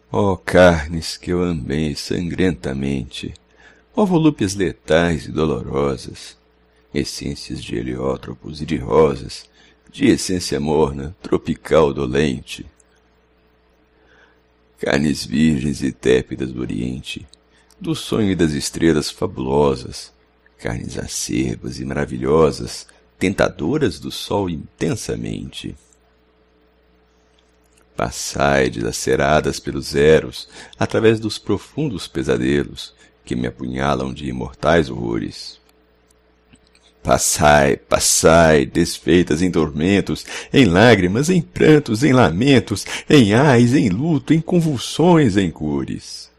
Ó carnes que eu amei sangrentamente, ó volúpias letais e dolorosas, essências de heliotropos e de rosas, de essência morna, tropical dolente, carnes virgens e tépidas do oriente, do sonho e das estrelas fabulosas, carnes acerbas e maravilhosas, tentadoras do sol intensamente. Passai dilaceradas pelos eros, através dos profundos pesadelos que me apunhalam de imortais horrores. Passai, passai, desfeitas em tormentos, em lágrimas, em prantos, em lamentos, em ais, em luto, em convulsões, em cores.